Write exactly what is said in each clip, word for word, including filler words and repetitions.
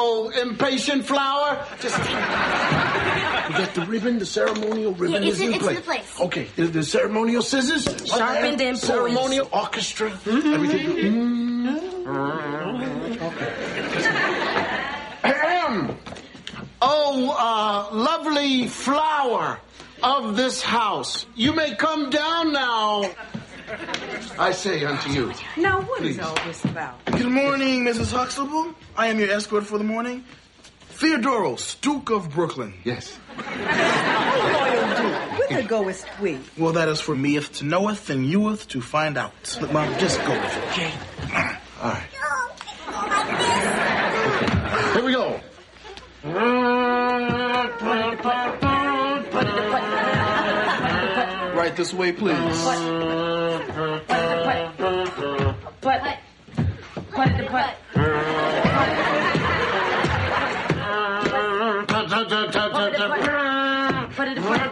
oh, impatient flower. Just we got the ribbon, the ceremonial ribbon Yeah, is in it's place. in place. Okay, the, the ceremonial scissors. Sharpened and poised. Ceremonial orchestra. Mm-hmm. Everything. Mm-hmm. Okay. Ahem. Oh, uh, lovely flower of this house, you may come down now. I say unto you. Now, what Please. is all this about? Good morning, Missus Huxtable. I am your escort for the morning. Theodoros, Duke of Brooklyn. Yes. Oh, loyal Duke, whither goest we? Well, that is for meeth to knoweth and youeth to find out. Look, Mom, just go with it, okay? All right. Here we go. Right this way, please. Put put put put it to put. Put it to put.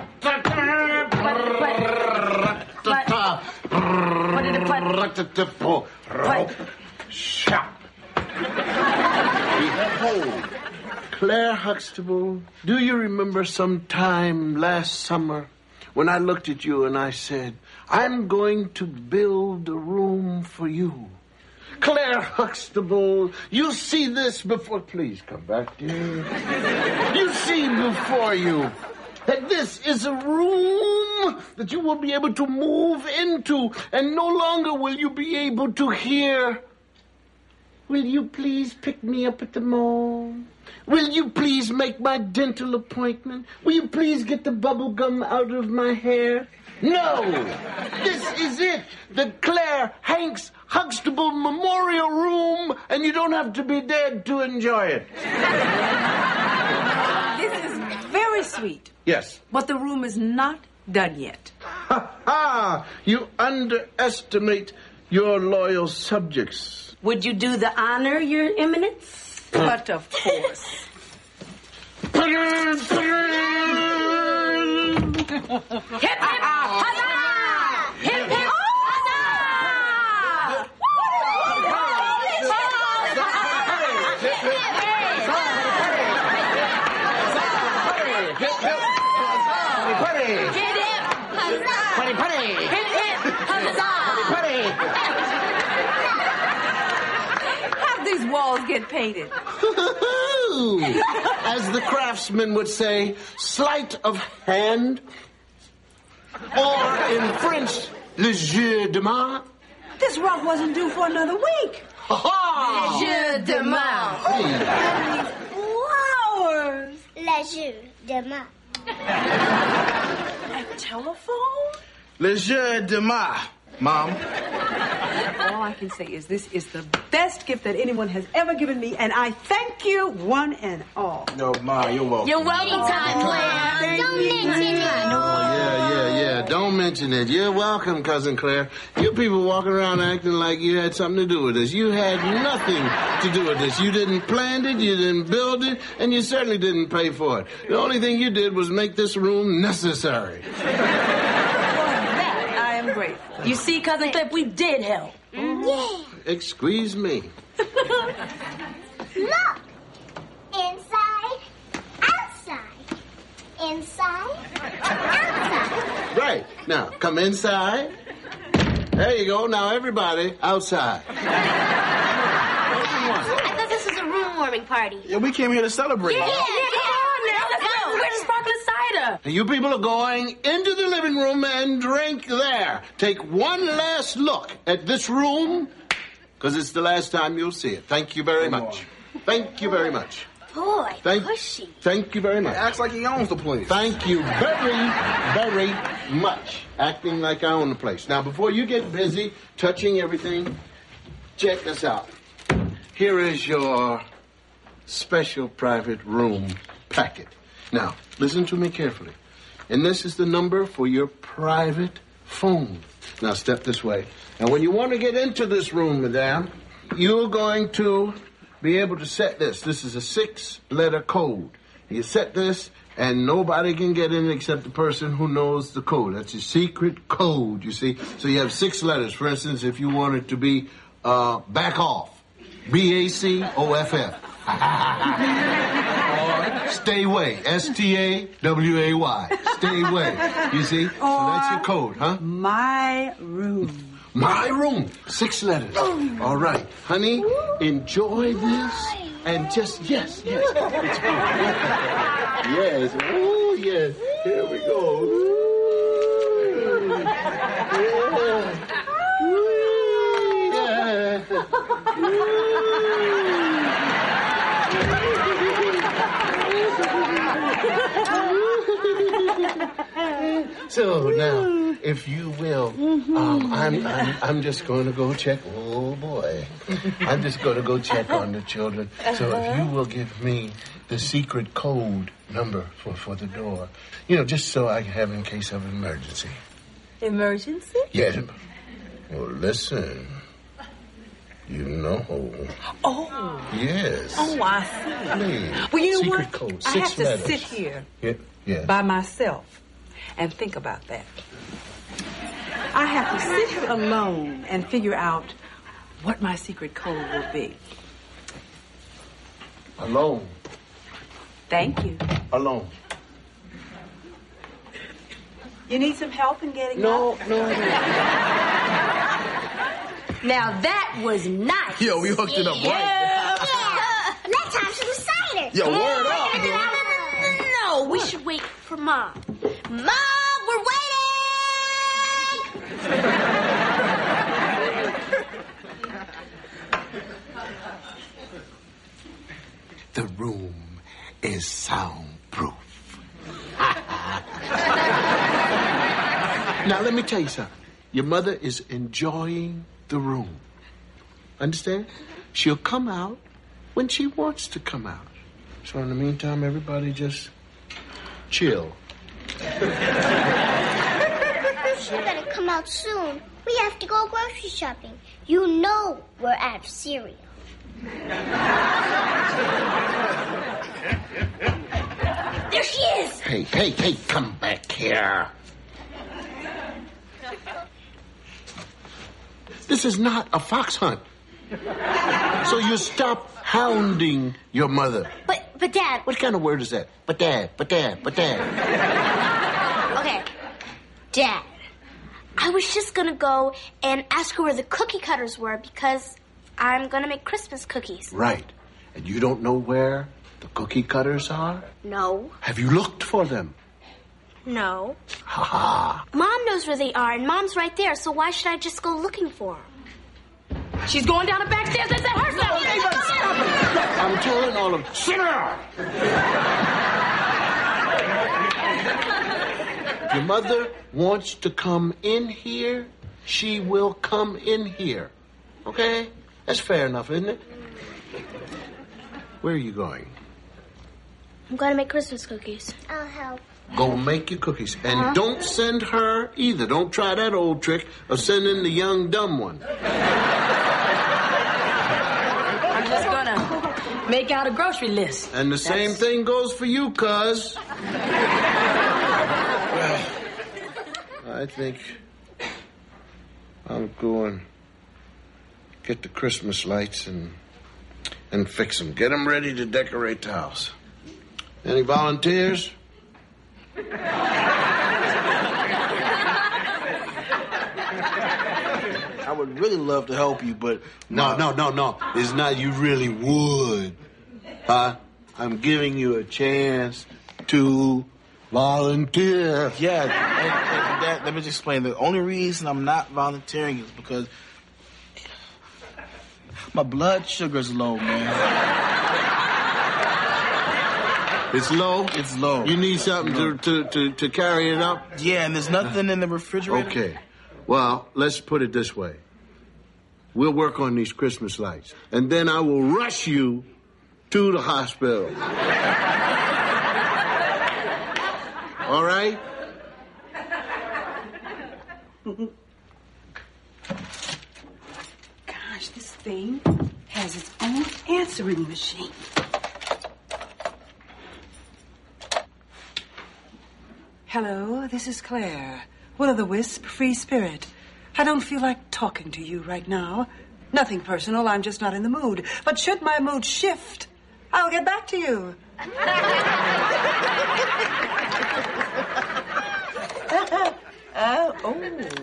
Behold, Claire Huxtable, do you remember some time last summer when I looked at you and I said, I'm going to build a room for you? Claire Huxtable, you see this before... Please come back, dear. You see before you that this is a room that you will be able to move into, and no longer will you be able to hear, will you please pick me up at the mall? Will you please make my dental appointment? Will you please get the bubble gum out of my hair? No! This is it! The Claire Hanks Huxtable Memorial Room, and you don't have to be dead to enjoy it. This is very sweet. Yes. But the room is not done yet. Ha ha! You underestimate your loyal subjects. Would you do the honor, Your Eminence? But of course. Hip hip huzzah! Hip hip Have these walls get painted? As the craftsman would say, sleight of hand, or in French, le jeu de main. This rock wasn't due for another week. Ha ha! jeu de main. Flowers. Le jeu de main. A telephone? Le jeu de ma, Mom. All I can say is this is the best gift that anyone has ever given me, and I thank you one and all. No, Ma, you're welcome. You're welcome, time, Claire. Don't mention it. Yeah, yeah, yeah. Don't mention it. You're welcome, Cousin Claire. You people walking around acting like you had something to do with this. You had nothing to do with this. You didn't plan it, you didn't build it, and you certainly didn't pay for it. The only thing you did was make this room necessary. For that, I am grateful. You see, Cousin Cliff, we did help. Yeah. Excuse me. Look. Inside, outside. Inside, outside. Right. Now, come inside. There you go. Now, everybody, outside. I thought this was a room warming party. Yeah, we came here to celebrate. Yeah, come on now. Let's go. Where's the sparkling cider? You people are going into the living room and drink there. Take one last look at this room, because it's the last time you'll see it. Thank you very much. Thank you very much. Boy, Thank, pushy. thank you very much. Acts like he owns the place. Thank you very, very much. Acting like I own the place. Now, before you get busy touching everything, check this out. Here is your special private room packet. Now, listen to me carefully. And this is the number for your private phone. Now, step this way. Now, when you want to get into this room, madame, you're going to be able to set this. This is a six-letter code. You set this, and nobody can get in except the person who knows the code. That's a secret code, you see. So you have six letters. For instance, if you want it to be uh, back off, B A C O F F. Or stay away. S T A W A Y. Stay away. You see? So that's your code, huh? My room. My room. Six letters. All right. Honey, enjoy this. And just, yes, yes. It's fine. Yes. Oh, yes. Here we go. Ooh. Yeah. So now, if you will, um, I'm, I'm I'm just going to go check. Oh boy, I'm just going to go check on the children. So if you will give me the secret code number for, for the door, you know, just so I can have in case of emergency. Emergency? Yes. Well, listen. You know. Oh. Yes. Oh, I see. Please. Well, you know secret what? code. I Six have to letters. sit here Yeah. Yeah. by myself and think about that. I have to sit here alone and figure out what my secret code will be. Alone. Thank you. Alone. You need some help in getting No, up? no, I Now that was nice. Yo, we hooked it up right. Yeah. Let's have some cider. Yo, word up, No, dude. no, no, no, no. We should wait for Mom. Mom, we're waiting. The room is soundproof. Now, let me tell you something. Your mother is enjoying the room. Understand? She'll come out when she wants to come out. So in the meantime, everybody just chill. She better come out soon. We have to go grocery shopping. You know we're out of cereal. There she is. Hey, hey, hey, come back here. This is not a fox hunt. So you stop hounding your mother. But, but Dad. What kind of word is that? But dad, but dad, but dad. Okay, Dad. I was just gonna go and ask her where the cookie cutters were because I'm gonna make Christmas cookies. Right. And you don't know where the cookie cutters are? No. Have you looked for them? No. Ha ha. Mom knows where they are, and Mom's right there, so why should I just go looking for them? She's going down the back stairs. That's at her side. I'm telling all of them, sit down. Your mother wants to come in here, she will come in here. Okay? That's fair enough, isn't it? Where are you going? I'm gonna make Christmas cookies. I'll help. Go make your cookies. And don't send her either. Don't try that old trick of sending the young dumb one. I'm just gonna make out a grocery list. And the same thing goes for you, cuz. Well, I think I'll go and get the Christmas lights and and fix them. Get them ready to decorate the house. Any volunteers? I would really love to help you, but No, no, no, no. It's not you really would. Huh? I'm giving you a chance to volunteer. Yeah, and, and that, let me just explain. The only reason I'm not volunteering is because my blood sugar's low, man. It's low? It's low. You need something to, to, to, to carry it up? Yeah, and there's nothing in the refrigerator. Okay. Well, let's put it this way. We'll work on these Christmas lights, and then I will rush you to the hospital. All right? Gosh, this thing has its own answering machine. Hello, this is Claire. Will-o'-the-wisp, free spirit. I don't feel like talking to you right now. Nothing personal, I'm just not in the mood. But should my mood shift, I'll get back to you. uh, oh.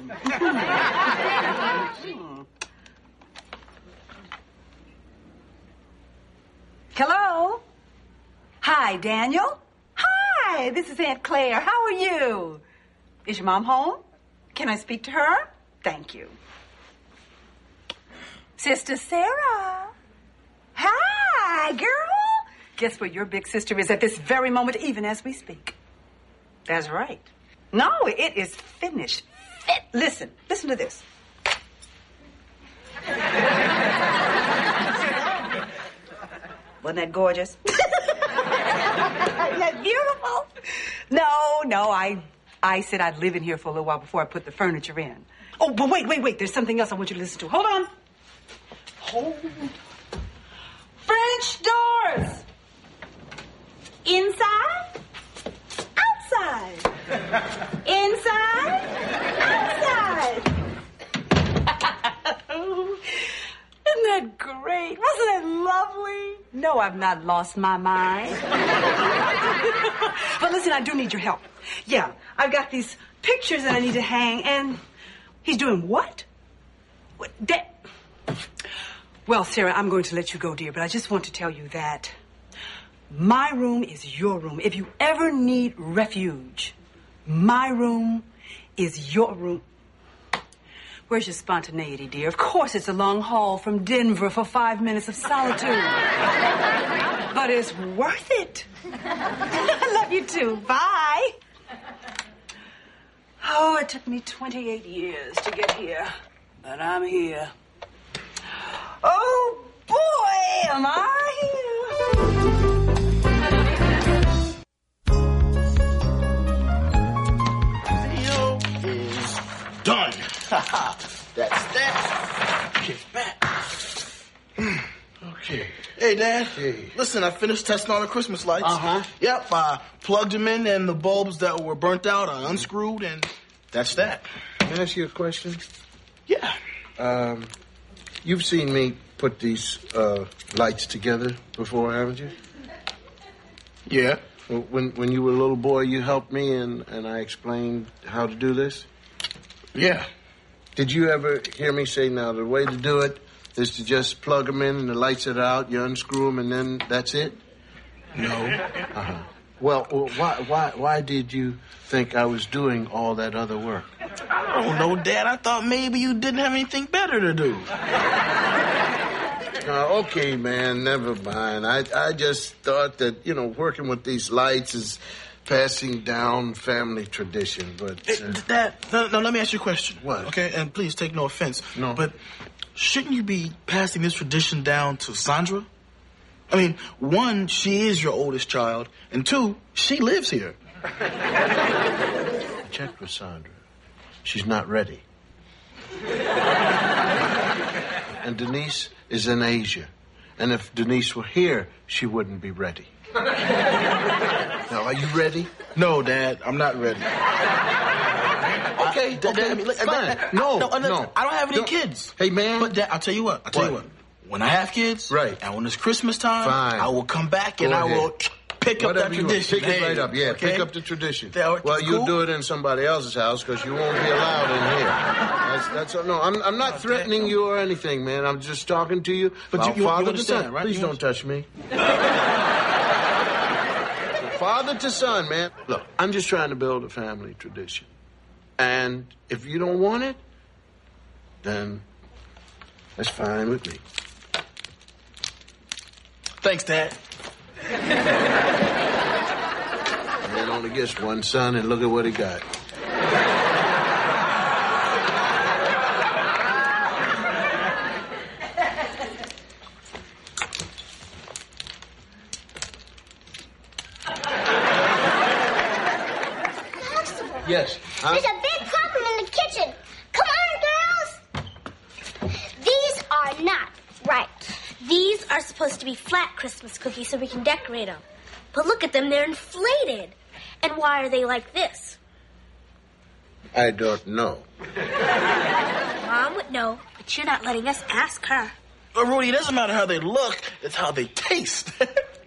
Hello? Hi, Daniel. Hi, this is Aunt Claire. How are you? Is your mom home? Can I speak to her? Thank you. Sister Sarah. Hi, girl. Guess where your big sister is at this very moment, even as we speak? That's right. No, it is finished. Fit. Listen, listen to this. Wasn't that gorgeous? Isn't that beautiful? No, no, I, I said I'd live in here for a little while before I put the furniture in. Oh, but wait, wait, wait. There's something else I want you to listen to. Hold on. Hold. French doors. Inside. Outside. Inside. Outside. Isn't that great? Wasn't that lovely? No, I've not lost my mind. But listen, I do need your help. Yeah, I've got these pictures that I need to hang, and he's doing what? What? That... Well, Sarah, I'm going to let you go, dear, but I just want to tell you that my room is your room. If you ever need refuge, my room is your room. Where's your spontaneity, dear? Of course it's a long haul from Denver for five minutes of solitude. But it's worth it. I love you too. Bye. Oh, it took me twenty-eight years to get here, but I'm here. Oh, boy, am I here. Video is done. That's that. Kick back. Okay. Hey, Dad. Hey. Listen, I finished testing all the Christmas lights. Uh-huh. Yep, I plugged them in, and the bulbs that were burnt out I unscrewed, and that's that. Can I ask you a question? Yeah. Um, you've seen me put these uh, lights together before, haven't you? Yeah. Well, when when you were a little boy, you helped me, and, and I explained how to do this? Yeah. Did you ever hear me say, now, the way to do it is to just plug them in and the lights are out, you unscrew them, and then that's it? No. Uh-huh. Well, well, why, why, why did you think I was doing all that other work? I don't know, Dad. I thought maybe you didn't have anything better to do. Uh, okay, man, never mind. I, I just thought that, you know, working with these lights is passing down family tradition, but... Uh... Dad, no, no, let me ask you a question. What? Okay, and please take no offense. No. But shouldn't you be passing this tradition down to Sandra? I mean, one, she is your oldest child, and two, she lives here. I checked with Sandra. She's not ready. And Denise is in Asia. And if Denise were here, she wouldn't be ready. Now, are you ready? No, Dad, I'm not ready. Okay, Dad, okay, Dad, look, fine. Dad, No, no, no. I don't have any Don't- kids. Hey, man. But, Dad, I'll tell you what. I'll tell you What? what. When I have kids, Right. and when it's Christmas time, Fine. I will come back and Go I ahead. will pick up Whatever that you want. tradition. Pick it Hey, right up. Yeah, okay? pick up the tradition. That- Well, you'll cool? do it in somebody else's house because you won't be allowed in here. That's, that's no. I'm, I'm not threatening you or anything, man. I'm just talking to you. But about you- you- you father to understand, son. right? Please You don't touch me. Father to son, man. Look, I'm just trying to build a family tradition, and if you don't want it, then that's fine with me. Thanks, Dad. Man only gets one son, and look at what he got. Yes. Huh? There's a big problem in the kitchen. Come on, girls. These are not right. These are supposed to be flat Christmas cookies so we can decorate them. But look at them, they're inflated. And why are they like this? I don't know. Mom would know, but you're not letting us ask her. But, Rudy, it doesn't matter how they look. It's how they taste.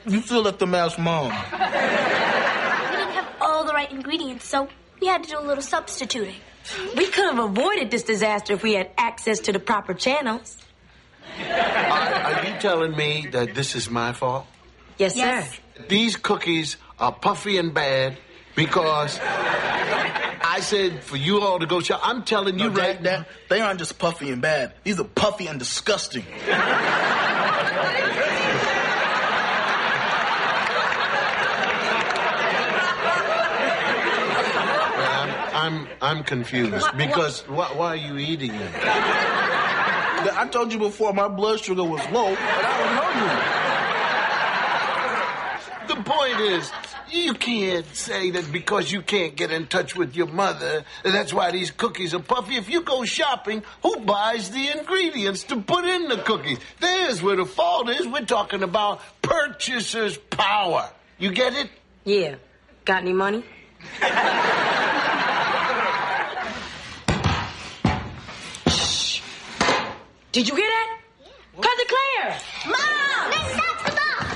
You still left them ask Mom. We didn't have all the right ingredients, so we had to do a little substituting. We could have avoided this disaster if we had access to the proper channels. Are, are you telling me that this is my fault? Yes, Yes. sir. These cookies are puffy and bad because I said for you all to go shop. I'm telling you No, right Dad, now. Dad, they aren't just puffy and bad. These are puffy and disgusting. I'm I'm confused because why, why are you eating them? I told you before my blood sugar was low, but I was hungry. The point is, you can't say that because you can't get in touch with your mother, that's why these cookies are puffy. If you go shopping, who buys the ingredients to put in the cookies? There's where the fault is. We're talking about purchaser's power. You get it? Yeah. Got any money? Shh. Did you hear that? Yeah. Cousin Claire! Mom! Let's stop the ball!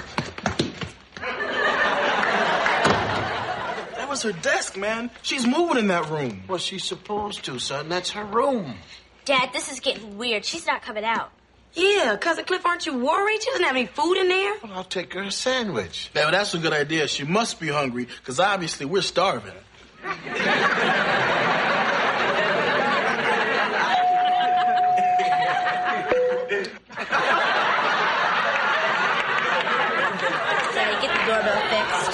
That was her desk, man. She's moving in that room. Well, she's supposed to, son. That's her room. Dad, this is getting weird. She's not coming out. Yeah, Cousin Cliff, aren't you worried? She doesn't have any food in there? Well, I'll take her a sandwich. Yeah, well, that's a good idea. She must be hungry, because obviously we're starving. Sorry, get the doorbell fixed.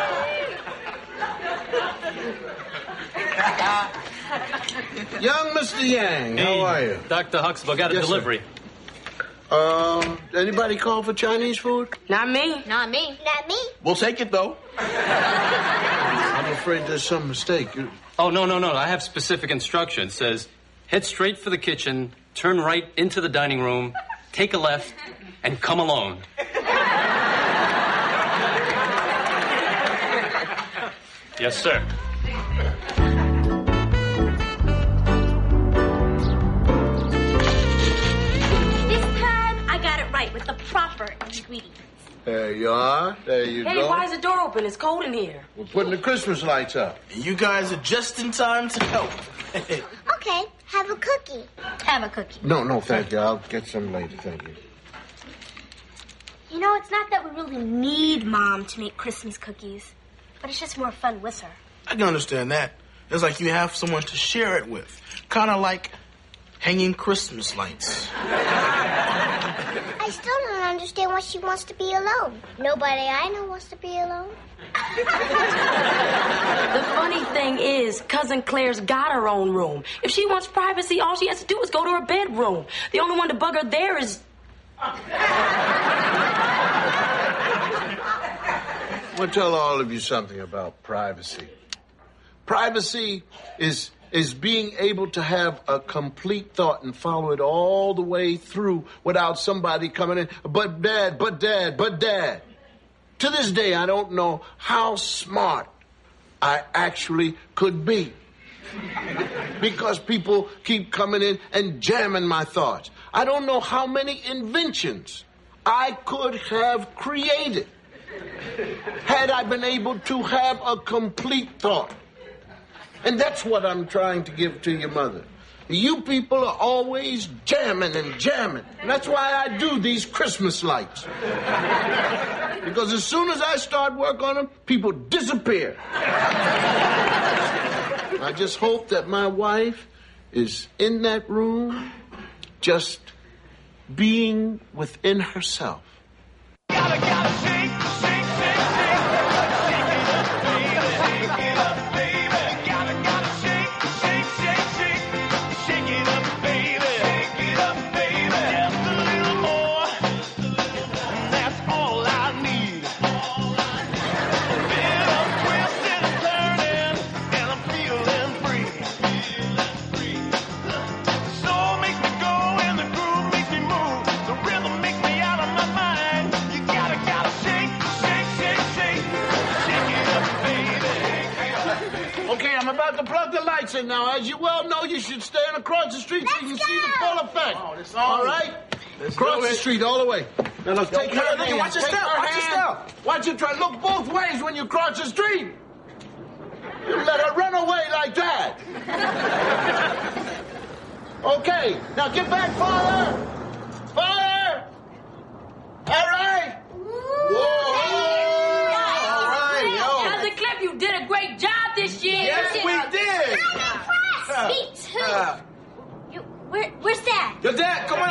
Young Mister Yang, how are you? Doctor Huxtable, got a Yes, sir. delivery. Um, anybody call for Chinese food? Not me. Not me. Not me. We'll take it, though. I'm afraid there's some mistake. You- Oh, no, no, no. I have specific instructions. It says, head straight for the kitchen, turn right into the dining room, take a left, and come alone. Yes, sir. This time, I got it right with the proper ingredients. There you are. There you Hey, go. why is the door open? It's cold in here. We're putting the Christmas lights up. And you guys are just in time to help. Okay, have a cookie. Have a cookie. No, no, thank you. I'll get some later. Thank you. You know, it's not that we really need Mom to make Christmas cookies, but it's just more fun with her. I can understand that. It's like you have someone to share it with. Kind of like hanging Christmas lights. I still don't understand why she wants to be alone. Nobody I know wants to be alone. The funny thing is, Cousin Claire's got her own room. If she wants privacy, all she has to do is go to her bedroom. The only one to bug her there is... I'm going to tell all of you something about privacy. Privacy is is being able to have a complete thought and follow it all the way through without somebody coming in. But Dad, but Dad, but Dad. To this day, I don't know how smart I actually could be. Because people keep coming in and jamming my thoughts. I don't know how many inventions I could have created had I been able to have a complete thought. And that's what I'm trying to give to your mother. You people are always jamming and jamming. And that's why I do these Christmas lights. Because as soon as I start work on them, people disappear. I just hope that my wife is in that room just being within herself. Gotta, gotta shake, shake, shake, shake. Shake it up, baby. Shake it up, baby. Gotta, gotta shake, shake, shake, shake. Shake it up, baby. Shake it up, baby. Just a little more. That's all I need. A bit of twisting and turning, and I'm feeling free. Soul makes me go, and the groove makes me move. The rhythm makes me out of my mind. You gotta, gotta shake, shake, shake, shake. Shake it up, baby. Okay, I'm about to plug the lights in now. As you well know, you should stand across the street so you can see the full effect. Oh, this All right? Let's Across do the it. street all the way. Now, let's Yo, take yo, her nigga, hand. watch your Take step, her watch your hand. step. Watch you try. Look both ways when you cross the street. You let her run away like that. Okay, now get back, father. Father. All right. Whoa. All right, yo. Cousin Cliff, you did a great job this year. Yes, we did. I'm impressed. Me too. Uh, You, where, where's Dad? Your dad, come